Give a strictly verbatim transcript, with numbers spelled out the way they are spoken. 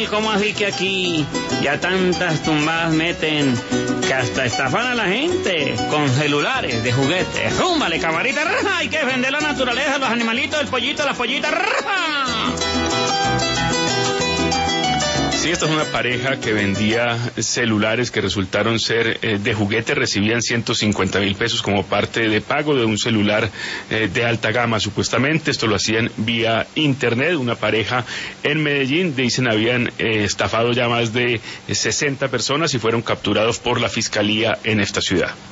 tal? ¿Cómo así que aquí ya tantas tumbadas meten que hasta estafan a la gente con celulares de juguete? ¡Rúmbale, camarita! ¡Raja! Hay que defender la naturaleza, los animalitos, el pollito, las pollitas. ¡Raja! Sí, esta es una pareja que vendía celulares que resultaron ser eh, de juguete, recibían ciento cincuenta mil pesos como parte de pago de un celular eh, de alta gama, supuestamente. Esto lo hacían vía internet. Una pareja en Medellín, dicen, habían eh, estafado ya más de sesenta personas y fueron capturados por la fiscalía en esta ciudad.